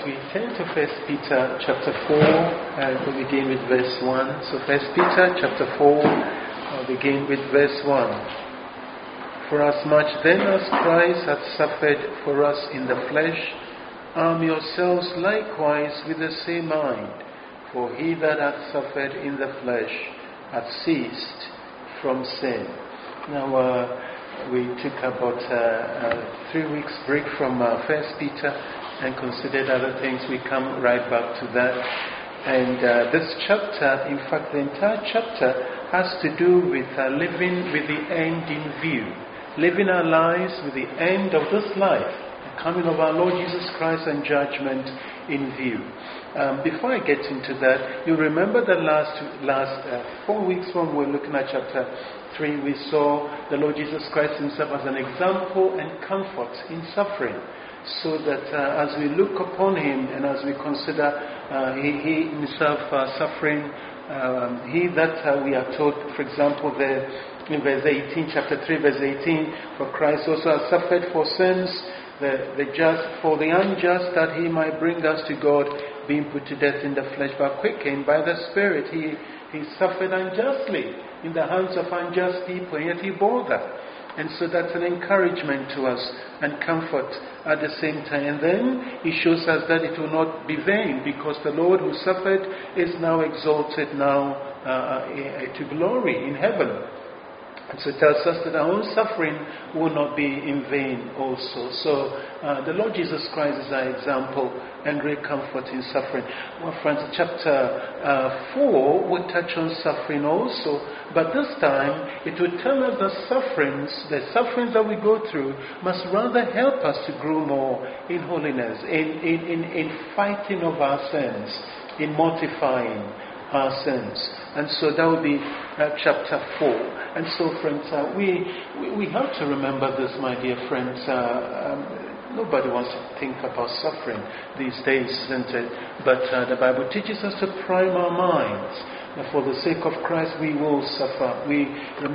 we turn to 1 Peter chapter 4, and we begin with verse 1. So 1 Peter chapter 4, I'll begin with verse 1. For as much then as Christ hath suffered for us in the flesh, arm yourselves likewise with the same mind. For he that hath suffered in the flesh hath ceased from sin. Now, we took about 3 weeks break from 1 Peter and considered other things. We come right back to that. And this chapter, in fact, the entire chapter has to do with living with the end in view. Living our lives with the end of this life, the coming of our Lord Jesus Christ and judgment in view. Before I get into that, you remember the last 4 weeks when we were looking at chapter 3, we saw the Lord Jesus Christ himself as an example and comfort in suffering. So that as we look upon him and as we consider he himself suffering, he that we are told, for example, there in verse 18, chapter 3, verse 18, for Christ also has suffered for sins, the just for the unjust, that he might bring us to God, being put to death in the flesh, but quickened by the Spirit. He suffered unjustly in the hands of unjust people, and yet he bore that. And so that's an encouragement to us and comfort at the same time. And then he shows us that it will not be vain, because the Lord who suffered is now exalted now to glory in heaven. And so it tells us that our own suffering will not be in vain also. So the Lord Jesus Christ is our example and great comfort in suffering. Well, friends, chapter 4 will touch on suffering also, but this time it will tell us the sufferings that we go through must rather help us to grow more in holiness, in fighting of our sins, in mortifying our sins. And so that will be chapter 4. And so, friends, we have to remember this, my dear friends. Nobody wants to think about suffering these days, isn't it? But the Bible teaches us to prime our minds. And for the sake of Christ, we will suffer. We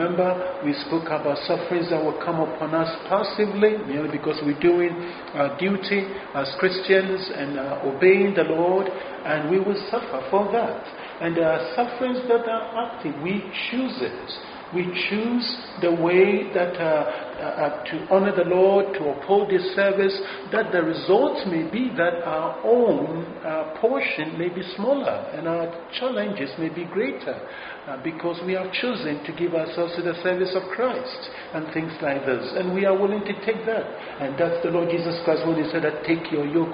spoke about sufferings that will come upon us passively, merely because we're doing our duty as Christians and obeying the Lord, and we will suffer for that. And there are sufferings that are active. We choose it. We choose the way that to honor the Lord, to uphold His service, that the result may be that our own portion may be smaller and our challenges may be greater, because we are choosing to give ourselves to the service of Christ and things like this. And we are willing to take that. And that's the Lord Jesus Christ when He said that take my yoke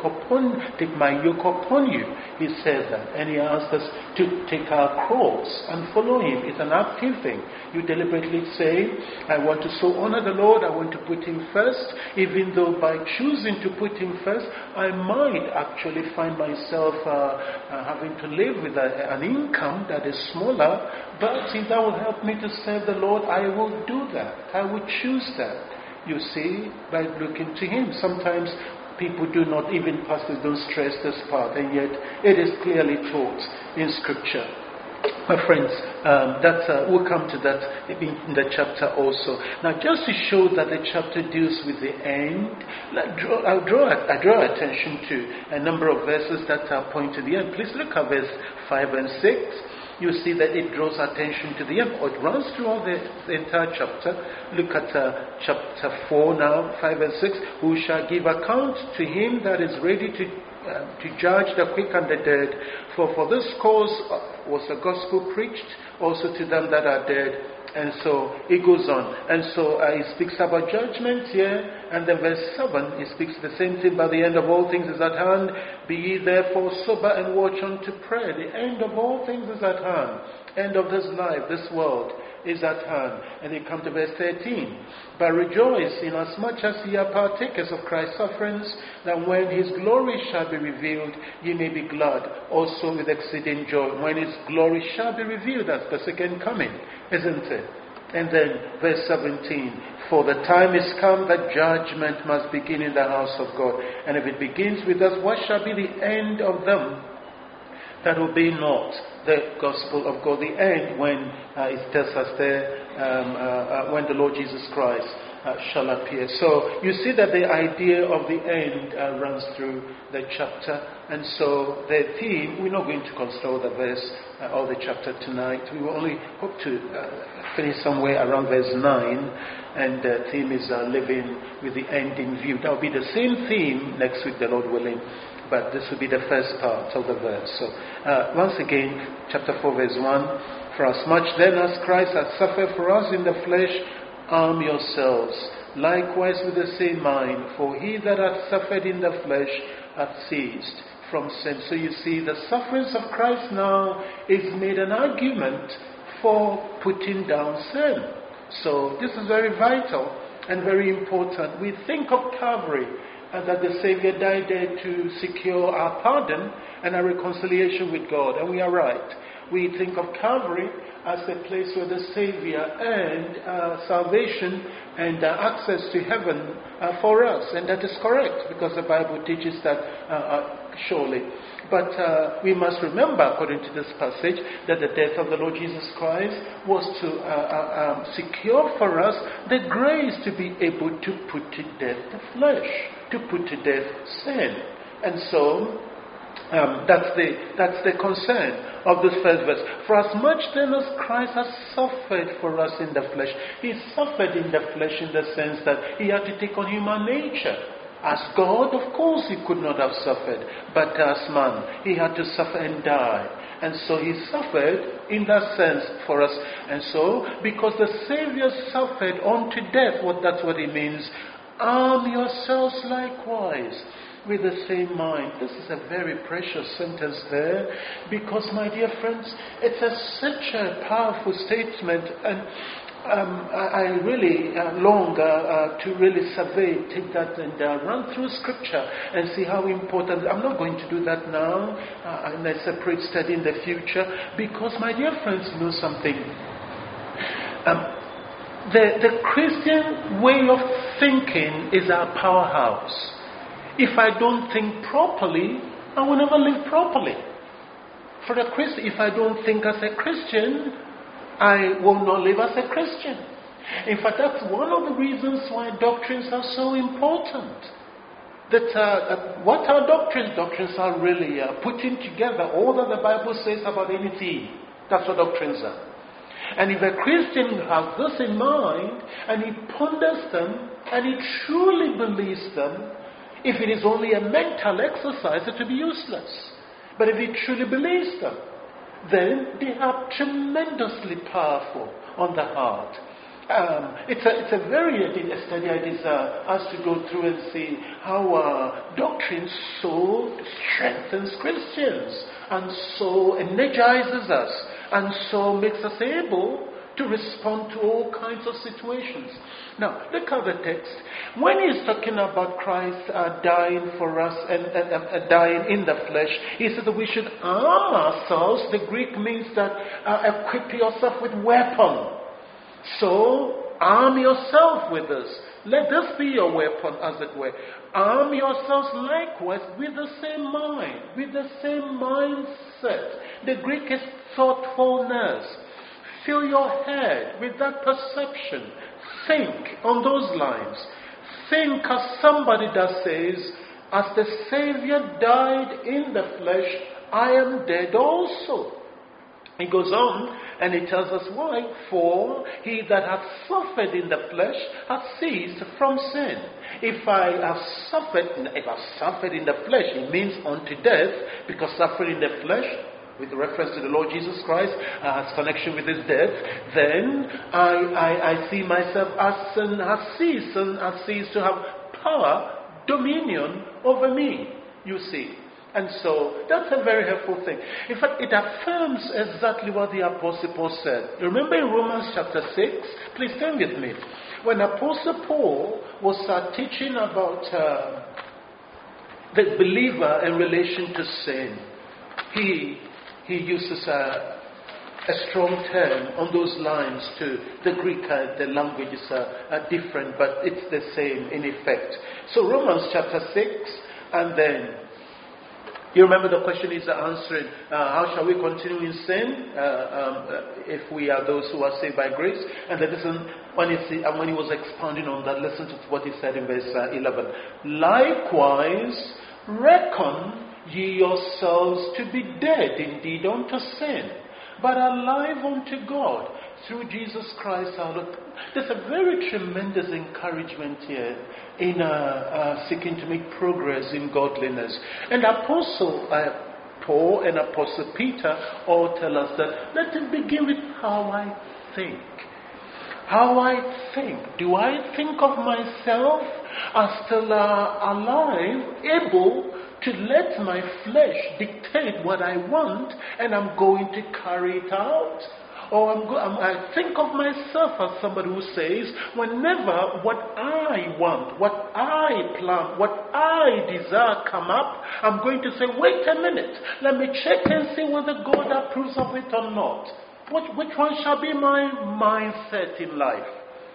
upon you. He said that. And He asked us to take our cross and follow Him. It's an active thing. You deliberately say, I want to so honor the Lord, I want to put Him first, even though by choosing to put Him first, I might actually find myself having to live with an income that is smaller, but if that will help me to serve the Lord, I will do that. I will choose that. You see, by looking to Him. Sometimes people do not, even pastors don't stress this part, and yet it is clearly taught in Scripture. My friends, we'll come to that in the chapter also. Now, just to show that the chapter deals with the end, I draw attention to a number of verses that point to the end. Please look at verse 5 and 6. You see that it draws attention to the end. It runs throughout the entire chapter. Look at chapter 4 now, 5 and 6. Who shall give account to him that is ready to judge the quick and the dead? For this cause was the gospel preached also to them that are dead. And so it goes on. And so he speaks about judgment here. And then verse 7, he speaks the same thing. By the end of all things is at hand. Be ye therefore sober and watch unto prayer. The end of all things is at hand. End of this life, this world, is at hand. And they come to verse 13. But rejoice inasmuch as ye are partakers of Christ's sufferings, that when His glory shall be revealed, ye may be glad also with exceeding joy. When His glory shall be revealed, that's the second coming, isn't it? And then verse 17, for the time is come that judgment must begin in the house of God. And if it begins with us, what shall be the end of them that obey not the gospel of God? The end, when it tells us there, when the Lord Jesus Christ shall appear. So you see that the idea of the end runs through the chapter. And so the theme, we're not going to consider all the verse or the chapter tonight. We will only hope to finish somewhere around verse 9. And the theme is living with the end in view. That will be the same theme next week, the Lord willing. But this will be the first part of the verse. So once again, chapter 4, verse 1. For as much then as Christ hath suffered for us in the flesh, arm yourselves, likewise with the same mind. For he that hath suffered in the flesh hath ceased from sin. So you see, the sufferings of Christ now is made an argument for putting down sin. So this is very vital and very important. We think of Calvary and that the Savior died there to secure our pardon and our reconciliation with God. And we are right. We think of Calvary as the place where the Savior earned salvation and access to heaven for us. And that is correct, because the Bible teaches that surely. But we must remember, according to this passage, that the death of the Lord Jesus Christ was to secure for us the grace to be able to put to death the flesh, to put to death sin. And so that's the concern of this first verse. For as much then as Christ has suffered for us in the flesh, he suffered in the flesh in the sense that he had to take on human nature. As God, of course, he could not have suffered, but as man, he had to suffer and die. And so he suffered in that sense for us. And so, because the Savior suffered unto death, that's what it means, arm yourselves likewise with the same mind. This is a very precious sentence there, because, my dear friends, it's such a powerful statement, and I really long to really survey, take that and run through Scripture and see how important. I'm not going to do that now in a separate study in the future, because, my dear friends, know something. The Christian way of thinking is our powerhouse. If I don't think properly, I will never live properly. For a Christian, if I don't think as a Christian, I will not live as a Christian. In fact, that's one of the reasons why doctrines are so important. What are doctrines? Doctrines are really putting together all that the Bible says about anything. That's what doctrines are. And if a Christian has this in mind, and he ponders them, and he truly believes them, if it is only a mental exercise, it will be useless. But if he truly believes them, then they are tremendously powerful on the heart. It's a very study I desire us to go through and see how doctrine so strengthens Christians and so energizes us and so makes us able to respond to all kinds of situations. Now, look at the text. When he's talking about Christ dying for us and dying in the flesh, he said that we should arm ourselves. The Greek means that equip yourself with weapon. So, arm yourself with this. Let this be your weapon, as it were. Arm yourselves likewise with the same mind, with the same mindset. The Greek is thoughtfulness. Fill your head with that perception. Think on those lines. Think as somebody that says, as the Savior died in the flesh, I am dead also. He goes on and he tells us why. For he that hath suffered in the flesh hath ceased from sin. If I have suffered in the flesh, it means unto death, because suffering in the flesh, with reference to the Lord Jesus Christ, has connection with his death, then I see myself as sin has ceased to have power, dominion over me, you see. And so, that's a very helpful thing. In fact, it affirms exactly what the Apostle Paul said. Remember in Romans chapter 6? Please turn with me. When Apostle Paul was teaching about the believer in relation to sin, he uses a strong term on those lines too. The Greek, the languages are different, but it's the same in effect. So Romans chapter 6, and then You remember the question is answering, how shall we continue in sin if we are those who are saved by grace? And then listen, when he was expounding on that, listen to what he said in verse 11. Likewise, reckon ye yourselves to be dead indeed unto sin, but alive unto God through Jesus Christ our Lord. There's a very tremendous encouragement here in seeking to make progress in godliness. And Apostle Paul and Apostle Peter all tell us that let it begin with how I think. How I think. Do I think of myself as still alive, able to let my flesh dictate what I want, and I'm going to carry it out? Or I think of myself as somebody who says, whenever what I want, what I plan, what I desire come up, I'm going to say, wait a minute, let me check and see whether God approves of it or not. Which one shall be my mindset in life?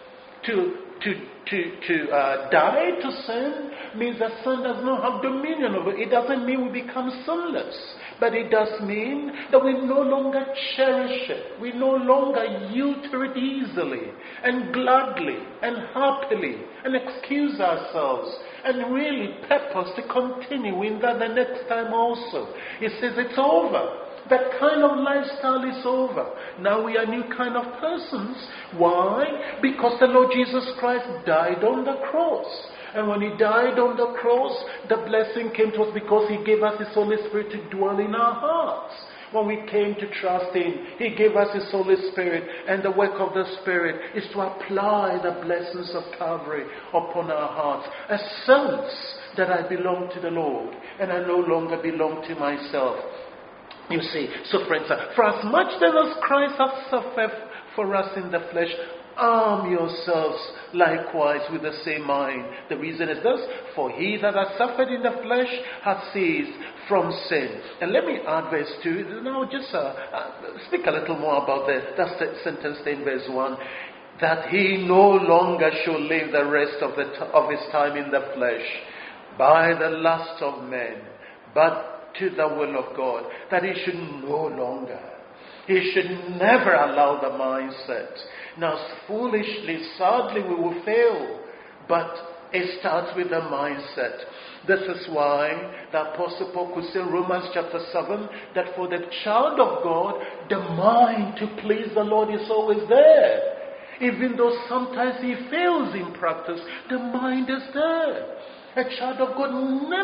To die to sin means that sin does not have dominion over it. It doesn't mean we become sinless. But it does mean that we no longer cherish it. We no longer yield to it easily and gladly and happily and excuse ourselves and really purpose to continue in that the next time also. It says it's over. That kind of lifestyle is over. Now we are new kind of persons. Why? Because the Lord Jesus Christ died on the cross. And when He died on the cross, the blessing came to us because He gave us His Holy Spirit to dwell in our hearts. When we came to trust Him, He gave us His Holy Spirit. And the work of the Spirit is to apply the blessings of Calvary upon our hearts. A sense that I belong to the Lord and I no longer belong to myself. You see, so friends, for as much then as Christ has suffered for us in the flesh, arm yourselves likewise with the same mind. The reason is this: for he that has suffered in the flesh hath ceased from sin. And let me add verse 2. Now just speak a little more about that sentence in verse 1. That he no longer shall live the rest of his time in the flesh by the lust of men, but to the will of God. That he should no longer, he should never allow the mindset. Now foolishly, sadly, we will fail, but it starts with the mindset. This is why the Apostle Paul could say in Romans chapter 7 that for the child of God, the mind to please the Lord is always there. Even though sometimes he fails in practice, the mind is there. A child of God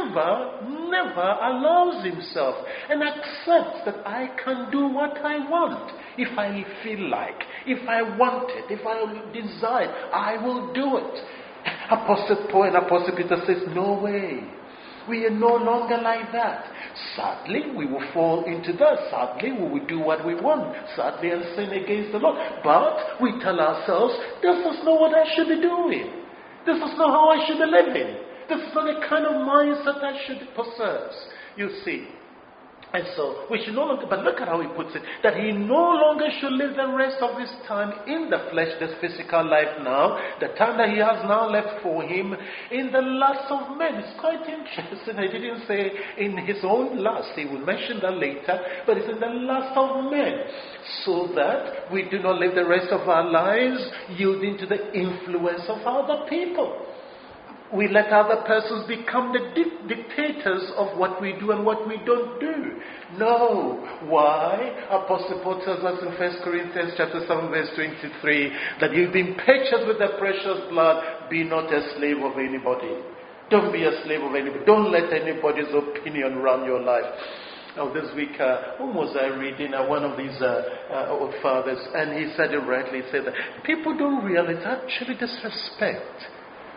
never allows himself and accepts that I can do what I want. If I feel like, if I want it, if I desire, I will do it. Apostle Paul and Apostle Peter says, no way. We are no longer like that. Sadly, we will fall into that. Sadly, we will do what we want. Sadly, and sin against the Lord. But we tell ourselves, this is not what I should be doing. This is not how I should be living. This is not the kind of mindset I should possess. You see. And so, we should no longer, but look at how he puts it, that he no longer should live the rest of his time in the flesh, this physical life now, the time that he has now left for him, in the lust of men. It's quite interesting. I didn't say in his own lust. He will mention that later, but it's in the lust of men. So that we do not live the rest of our lives yielding to the influence of other people. We let other persons become the dictators of what we do and what we don't do. No. Why? Apostle Paul tells us in 1 Corinthians chapter 7 verse 23 that you've been purchased with the precious blood. Be not a slave of anybody. Don't be a slave of anybody. Don't let anybody's opinion run your life. Now this week, whom was I reading? One of these old fathers, and he said it rightly. He said that people don't realize actually disrespect.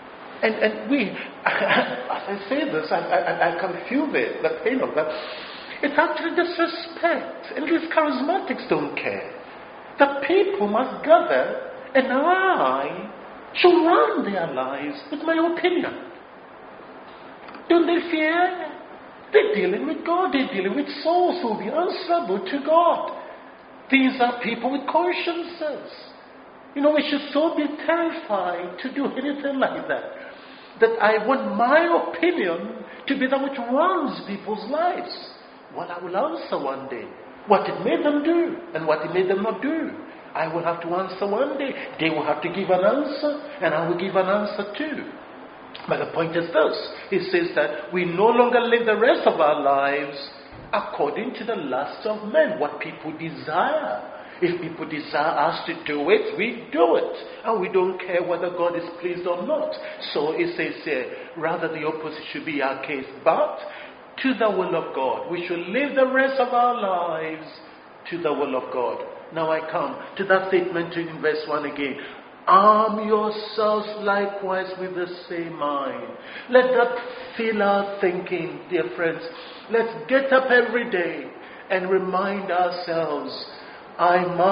And we, as I say this, I can feel the pain of that. It's actually disrespect. And these charismatics don't care. The people must gather, and I shall run their lives with my opinion. Don't they fear? They're dealing with God. They're dealing with souls who will be answerable to God. These are people with consciences. You know, we should so be terrified to do anything like that. That I want my opinion to be that which runs people's lives? Well, I will answer one day what it made them do and what it made them not do. I will have to answer one day. They will have to give an answer, and I will give an answer too. But the point is this. It says that we no longer live the rest of our lives according to the lusts of men, what people desire. If people desire us to do it, we do it. And we don't care whether God is pleased or not. So it says here, rather the opposite should be our case. But to the will of God. We should live the rest of our lives to the will of God. Now I come to that statement in verse 1 again. Arm yourselves likewise with the same mind. Let that fill our thinking, dear friends. Let's get up every day and remind ourselves, I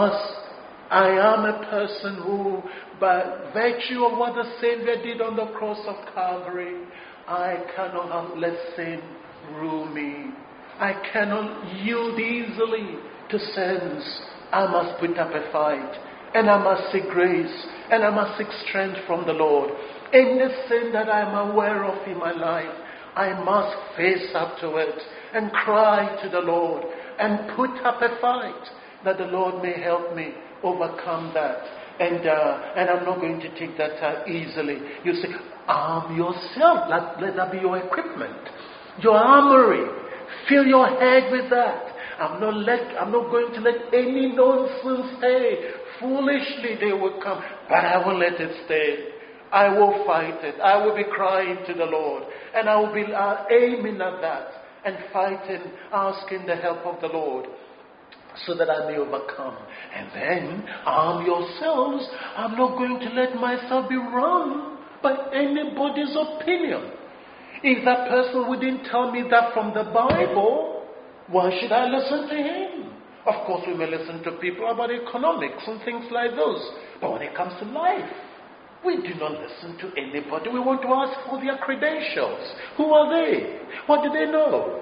am a person who, by virtue of what the Savior did on the cross of Calvary, I cannot let sin rule me. I cannot yield easily to sins. I must put up a fight, and I must seek grace, and I must seek strength from the Lord. Any sin that I am aware of in my life, I must face up to it and cry to the Lord and put up a fight, that the Lord may help me overcome that. And I'm not going to take that easily. You say, arm yourself. Let that be your equipment, your armory. Fill your head with that. I'm not going to let any nonsense stay. Foolishly they will come, but I will let it stay. I will fight it. I will be crying to the Lord, and I will be aiming at that and fighting, asking the help of the Lord, so that I may overcome. And then arm yourselves. I'm not going to let myself be run by anybody's opinion. If that person wouldn't tell me that from the Bible, why should I listen to him? Of course, we may listen to people about economics and things like those. But when it comes to life, we do not listen to anybody. We want to ask for their credentials. Who are they? What do they know?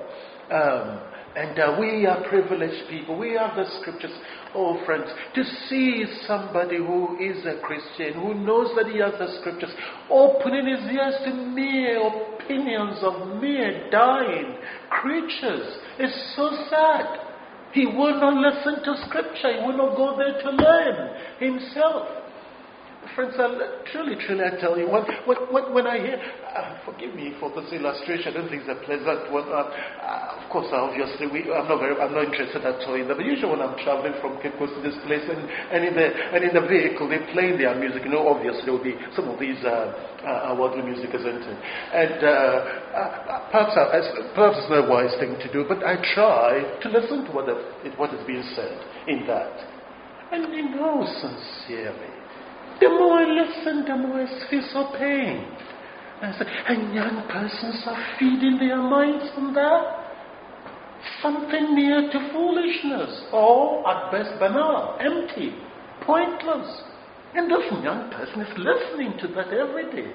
We are privileged people. We have the scriptures. Oh, friends, to see somebody who is a Christian, who knows that he has the scriptures, opening his ears to mere opinions of mere dying creatures is so sad. He will not listen to scripture. He will not go there to learn himself. Friends, truly, I tell you, when I hear, forgive me for this illustration, I don't think it's a pleasant one. Of course, obviously, I'm not interested at all in that. But usually, when I'm traveling from Cape Coast to this place, and in the vehicle, they play their music. You know, obviously, there will be some of these worldly music, isn't it? And perhaps it's not a wise thing to do, but I try to listen to what is being said in that, and sincerely. The more I listen, the more I feel so pain. And young persons are feeding their minds on that. Something near to foolishness, or at best banal, empty, pointless. And this young person is listening to that every day.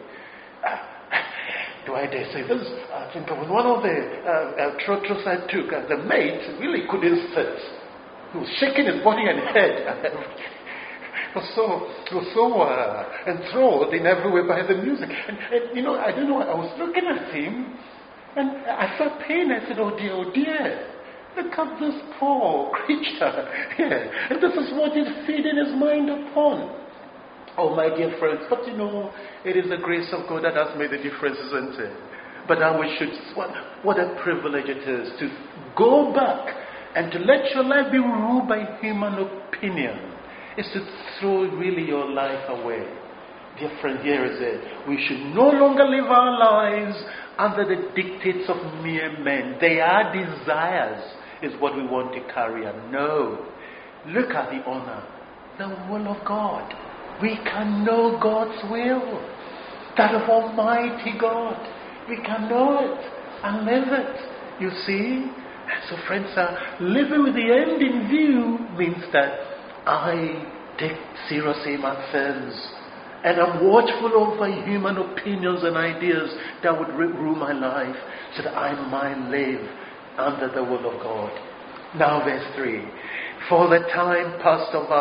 Do I dare say this? I think of one of the trotters I took, the mate really couldn't sit. He was shaking his body and head. He was so enthralled in every way by the music. And I don't know, I was looking at him, and I felt pain. I said, oh dear, look at this poor creature. Yeah. And this is what he's feeding his mind upon. Oh, my dear friends, but it is the grace of God that has made the difference, isn't it? But now what a privilege it is to go back and to let your life be ruled by human opinion. Is to throw really your life away. Dear friend, here is it. We should no longer live our lives under the dictates of mere men. Their desires is what we want to carry on. No. Look at the honor, the will of God. We can know God's will. That of Almighty God. We can know it and live it. You see? And so friends, living with the end in view means that I take seriously my sins, and I'm watchful over human opinions and ideas that would rule my life, so that I might live under the will of God. Now verse 3. For the time past of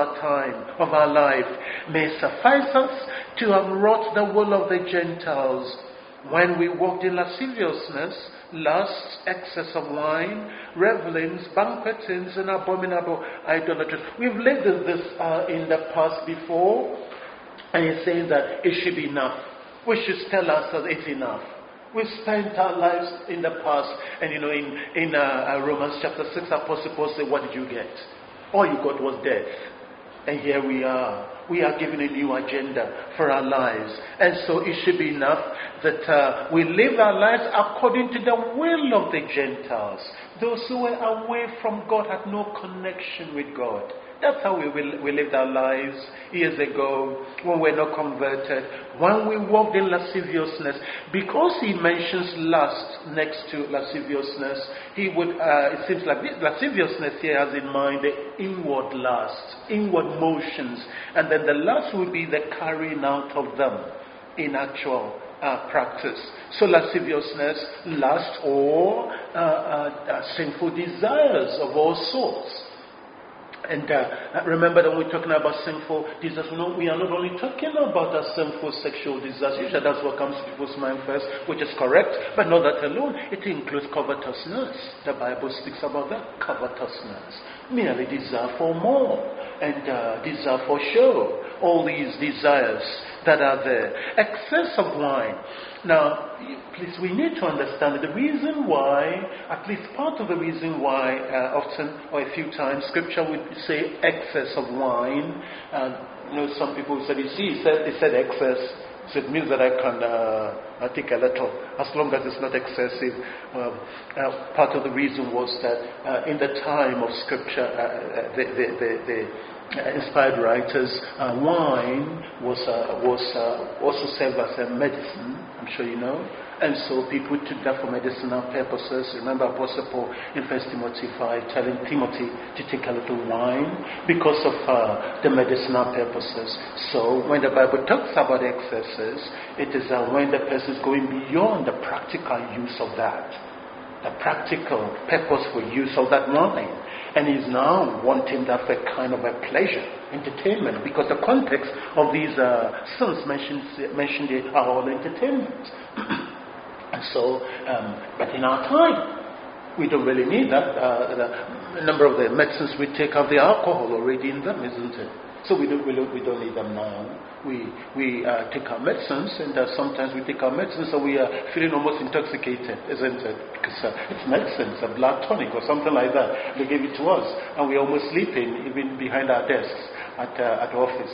our life may suffice us to have wrought the will of the Gentiles, When we walked in lasciviousness, lust, excess of wine, revelings, banquetings, and abominable idolatries. We've laid this in the past before, and he's saying that it should be enough. We should tell ourselves it's enough. We've spent our lives in the past, and in Romans chapter 6, Apostle Paul said, what did you get? All you got was death. And here we are. We are given a new agenda for our lives. And so it should be enough that we live our lives according to the will of the Gentiles. Those who were away from God had no connection with God. That's how we lived our lives years ago when we were not converted. When we walked in lasciviousness, because he mentions lust next to lasciviousness, he would, it seems like lasciviousness here has in mind the inward lust, inward motions, and then the lust will be the carrying out of them in actual practice. So lasciviousness, lust, or sinful desires of all sorts. And remember that when we're talking about sinful desires, we are not only talking about our sinful sexual desires. Usually that's what comes to people's mind first, which is correct, but not that alone. It includes covetousness. The Bible speaks about that, covetousness. Merely desire for more and desire for show. All these desires that are there. Excess of wine. Now, please, we need to understand the reason why, at least part of the reason why, often or a few times, Scripture would say excess of wine. Some people said, you see, it said excess. So it means that I can take a little, as long as it's not excessive. Part of the reason was that in the time of Scripture, the inspired writers, wine was also served as a medicine, I'm sure you know, and so people took that for medicinal purposes. Remember Apostle Paul in 1 Timothy 5 telling Timothy to take a little wine because of the medicinal purposes. So when the Bible talks about excesses, it is when the person is going beyond the practical use of that, the practical, purposeful use of that wine. And he's now wanting that for kind of a pleasure, entertainment, because the context of these sins mentioned are all entertainment. And so, but in our time, we don't really need that. A number of the medicines we take have the alcohol already in them, isn't it? So we don't need them now. We take our medicines, and sometimes we take our medicines, so we are feeling almost intoxicated, isn't it? Because it's medicine, it's a blood tonic or something like that. They gave it to us, and we're almost sleeping even behind our desks at office.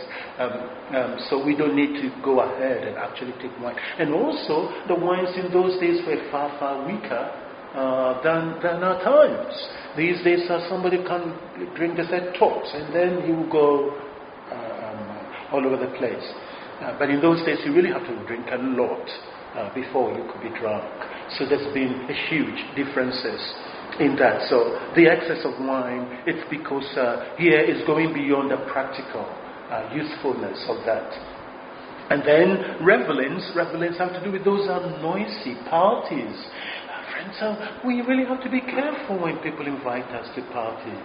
So we don't need to go ahead and actually take wine. And also, the wines in those days were far, far weaker than our times. These days, somebody can drink this at tops, and then he will go all over the place. But in those days, you really have to drink a lot before you could be drunk. So there's been a huge differences in that. So the excess of wine, it's because here is going beyond the practical usefulness of that. And then revelings have to do with those noisy parties. Friends, we really have to be careful when people invite us to parties.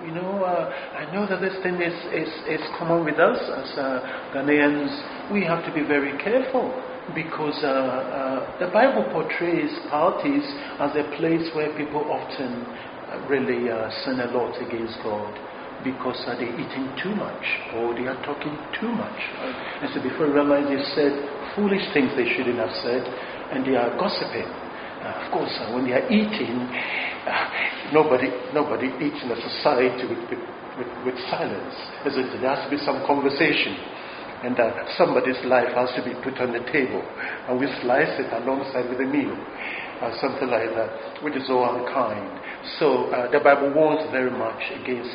I know that this thing is common with us as Ghanaians. We have to be very careful because the Bible portrays parties as a place where people often really sin a lot against God because they're eating too much or they are talking too much. And so before you realize they've said foolish things they shouldn't have said, and they are gossiping. Of course, when they are eating, nobody eats in a society with silence, isn't it? There has to be some conversation, and somebody's life has to be put on the table, and we slice it alongside with a meal, something like that, which is all unkind. So the Bible warns very much against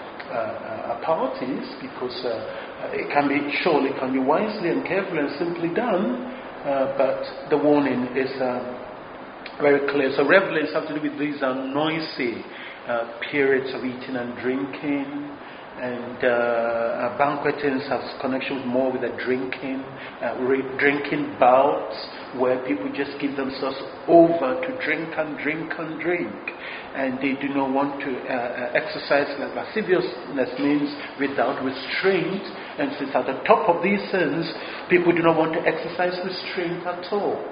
parties because it can be wisely and carefully and simply done, but the warning is very clear. So revelings have to do with these noisy periods of eating and drinking, and banquetings has connection with the drinking, drinking bouts where people just give themselves over to drink and drink and drink, and they do not want to exercise. Lasciviousness means without restraint, and since at the top of these sins, people do not want to exercise restraint at all.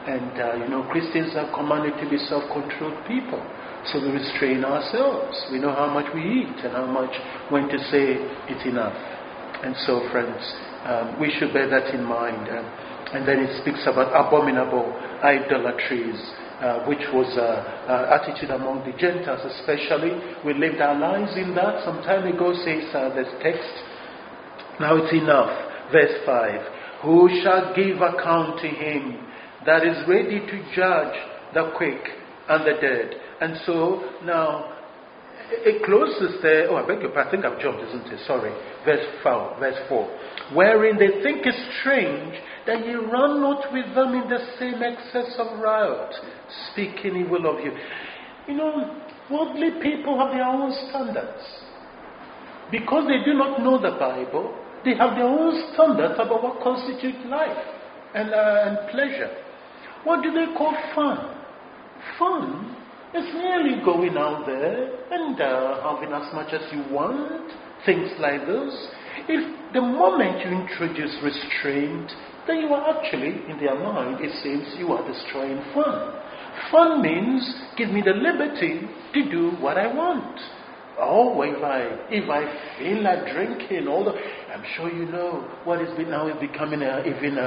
And, Christians are commanded to be self-controlled people. So we restrain ourselves. We know how much we eat and when to say it's enough. And so, friends, we should bear that in mind. And then it speaks about abominable idolatries, which was attitude among the Gentiles especially. We lived our lives in that. Some time ago says this text. Now it's enough. Verse 5. Who shall give account to him that is ready to judge the quick and the dead? And so now it closes there. Oh, I beg your pardon. I think I've jumped, isn't it? Sorry. Verse 4. Wherein they think it strange that ye run not with them in the same excess of riot, speaking evil of you. Worldly people have their own standards. Because they do not know the Bible, they have their own standards about what constitutes life and pleasure. What do they call fun? Fun is merely going out there and having as much as you want, things like those. If the moment you introduce restraint, then you are actually, in their mind, it seems you are destroying fun. Fun means give me the liberty to do what I want. Oh, if I feel like drinking, I'm sure you know what is now becoming even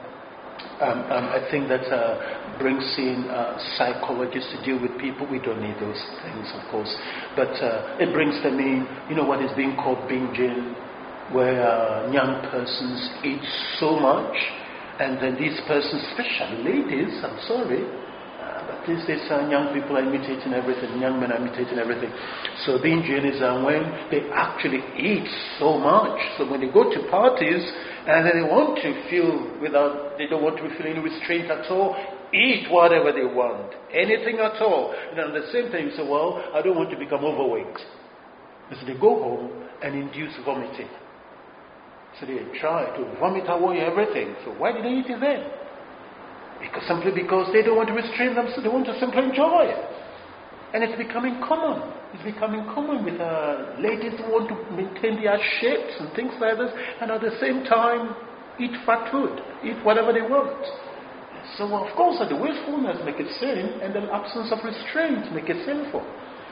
a thing that brings in psychologists to deal with people. We don't need those things, of course, but it brings them in. What is being called binging, where young persons eat so much, and then these persons, especially ladies, I'm sorry, but these days young people are imitating everything, young men are imitating everything. So binging is when they actually eat so much. So when they go to parties and then they want to they don't want to feel any restraint at all, eat whatever they want, anything at all. And then the same thing, so I don't want to become overweight. So they go home and induce vomiting. So they try to vomit away everything. So why did they eat it then? Simply because they don't want to restrain themselves, they want to simply enjoy it. And it's becoming common. It's becoming common with ladies who want to maintain their shapes and things like this, and at the same time eat fat food, eat whatever they want. So of course the wastefulness make it sin, and the absence of restraint make it sinful.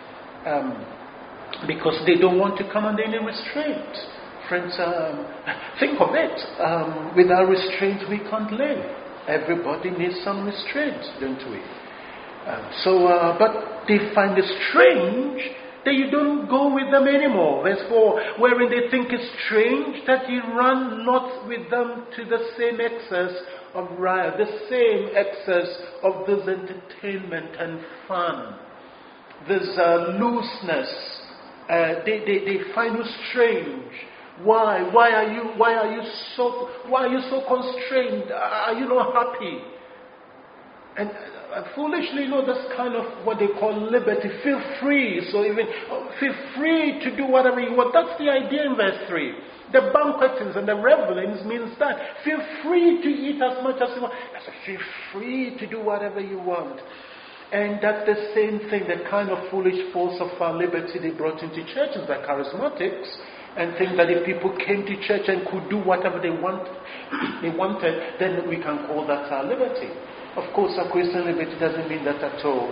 Because they don't want to come under any restraint. Friends, think of it. Without restraint we can't live. Everybody needs some restraint, don't we? But they find it strange that you don't go with them anymore. Verse 4, wherein they think it strange that you run not with them to the same excess of riot, the same excess of this entertainment and fun, this looseness. They find it strange. Why are you so constrained? Are you not happy? And foolishly, that's kind of what they call liberty. Feel free. So even feel free to do whatever you want. That's the idea in verse 3. The banquetings and the revelings means that. Feel free to eat as much as you want. So feel free to do whatever you want. And that's the same thing, the kind of foolish force of our liberty they brought into churches by charismatics, and think that if people came to church and could do whatever they wanted, then we can call that our liberty. Of course, our Christian liberty doesn't mean that at all.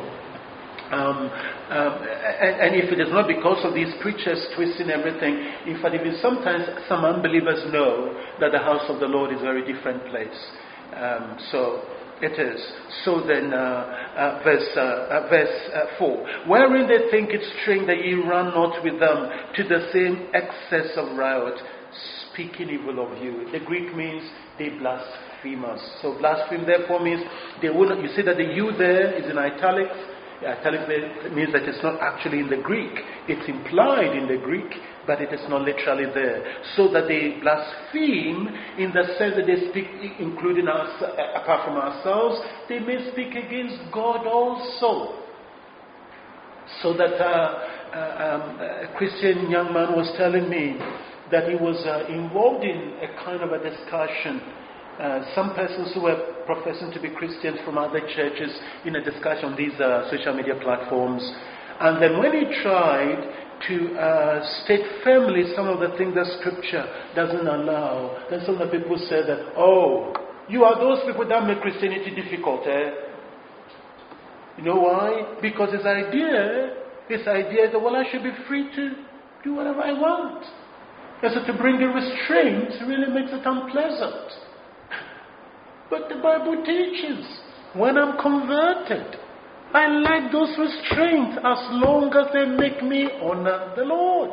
And if it is not because of these preachers twisting everything, in fact, even sometimes some unbelievers know that the house of the Lord is a very different place. So it is. So then, verse 4. Wherein they think it strange that ye run not with them to the same excess of riot, speaking evil of you. The Greek means they blaspheme us. So blaspheme therefore means they will not. You see that the you there is in italics. Italics means that it's not actually in the Greek. It's implied in the Greek, but it is not literally there. So that they blaspheme in the sense that they speak, including us, apart from ourselves, they may speak against God also. So that a Christian young man was telling me that he was involved in a kind of a discussion. Some persons who were professing to be Christians from other churches in a discussion on these social media platforms. And then when he tried to state firmly some of the things that Scripture doesn't allow, then some of the people said that, You are those people that make Christianity difficult. You know why? Because his idea is that, well, I should be free to do whatever I want. And so to bring the restraint really makes it unpleasant. But the Bible teaches, when I'm converted, I like those restraints as long as they make me honor the Lord.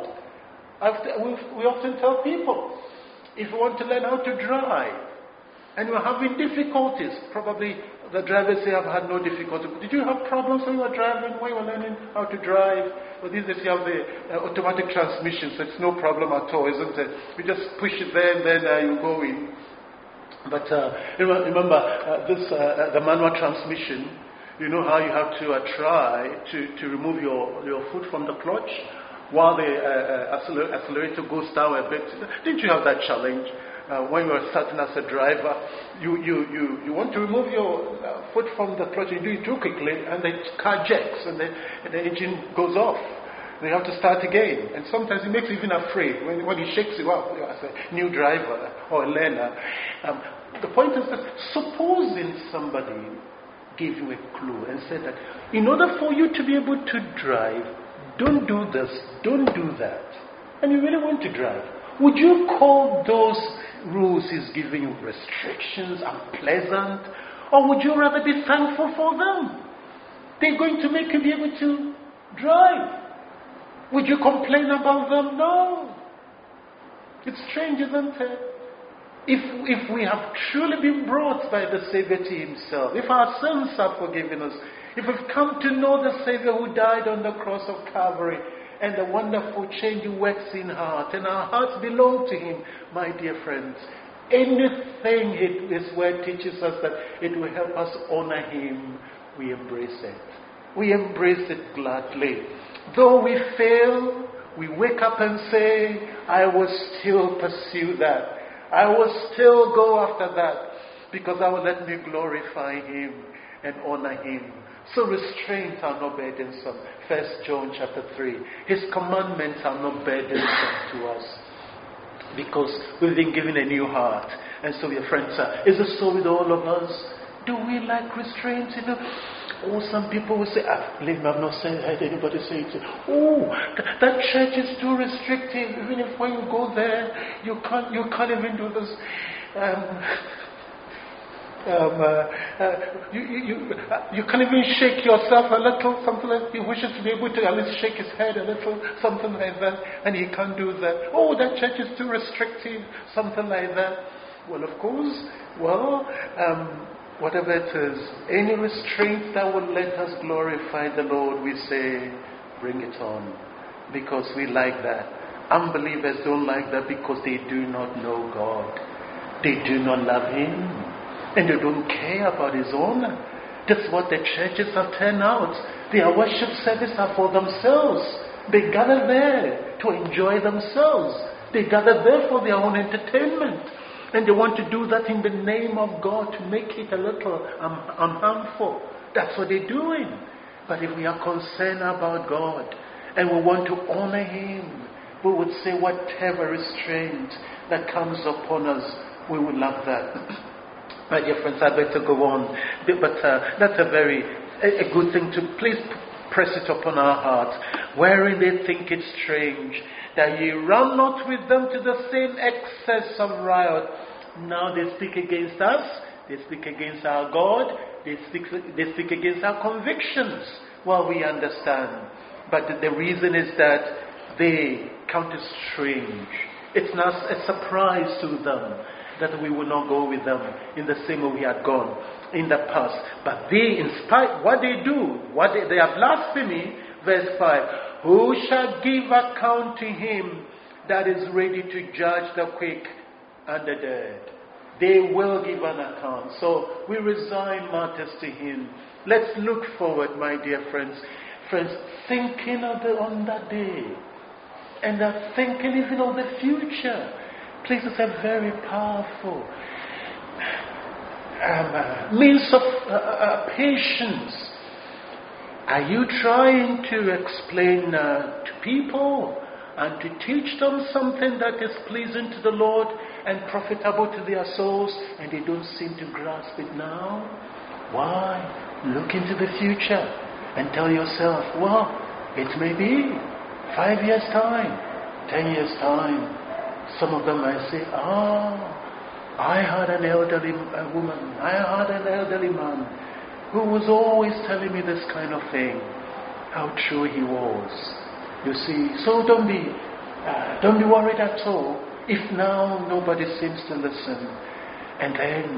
We often tell people, if you want to learn how to drive, and you're having difficulties, probably the drivers say, I've had no difficulty. Did you have problems when you were driving, when you were learning how to drive? Well, these days you have the automatic transmission, so it's no problem at all, isn't it? You just push it there and then you go in. But remember, the manual transmission, you know how you have to try to remove your foot from the clutch while the accelerator goes down a bit. Didn't you have that challenge? When you are starting as a driver, you want to remove your foot from the clutch, you do it too quickly, and the car jacks, and the engine goes off. You have to start again. And sometimes it makes you even afraid when it shakes you up as a new driver or a learner. The point is that supposing somebody gave you a clue and said that in order for you to be able to drive, don't do this, don't do that, and you really want to drive, would you call those rules he's giving you restrictions unpleasant, or would you rather be thankful for them? They're going to make you be able to drive. Would you complain about them? No. It's strange, isn't it? If we have truly been brought by the Savior to himself, if our sins are forgiven us, if we've come to know the Savior who died on the cross of Calvary, and the wonderful change he works in heart, and our hearts belong to him, my dear friends, anything his word teaches us that it will help us honor him, we embrace it. We embrace it gladly. Though we fail, we wake up and say, I will still pursue that. I will still go after that, because I will let me glorify him and honor him. So restraints are not burdensome. 1 John chapter 3. His commandments are not burdensome to us, because we've been given a new heart. And so, your friends, is it so with all of us? Do we like restraints? Or some people will say, believe me, I've not heard anybody say it. Oh, that church is too restrictive. Even if when you go there, you can't even do this. You can't even shake yourself a little, something like that. He wishes to be able to at least shake his head a little, something like that, and he can't do that. Oh, that church is too restrictive, something like that. Well, of course, whatever it is, any restraint that will let us glorify the Lord, we say, bring it on, because we like that. Unbelievers don't like that because they do not know God. They do not love him, and they don't care about his honor. That's what the churches have turned out. Their worship services are for themselves. They gather there to enjoy themselves. They gather there for their own entertainment. And they want to do that in the name of God to make it a little unharmful. That's what they're doing. But if we are concerned about God and we want to honor him, we would say whatever restraint that comes upon us, we would love that. My dear friends, I'd better go on. But that's a good thing to please press it upon our hearts. Wherein they think it strange that ye run not with them to the same excess of riot. Now they speak against us, they speak against our God, they speak against our convictions. Well, we understand. But the reason is that they count it strange. It's not a surprise to them that we will not go with them in the same way we had gone in the past. But they, in spite what they do, they are blasphemy. Verse 5. Who shall give account to him that is ready to judge the quick and the dead? They will give an account. So we resign matters to him. Let's look forward, my dear friends. Friends, thinking on that day, and thinking even of the future. Please, it's a very powerful means of patience. Are you trying to explain to people and to teach them something that is pleasing to the Lord? and profitable to their souls, and they don't seem to grasp it now? Why? Look into the future and tell yourself, well, it may be 5 years' time, 10 years' time. Some of them might say, I had an elderly woman, I had an elderly man who was always telling me this kind of thing. How true he was. You see, so don't be worried at all if now nobody seems to listen. And then,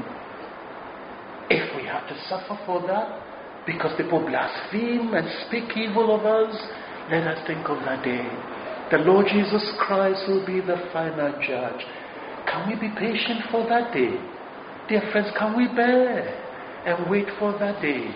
if we have to suffer for that, because people blaspheme and speak evil of us, let us think of that day. The Lord Jesus Christ will be the final judge. Can we be patient for that day? Dear friends, can we bear and wait for that day?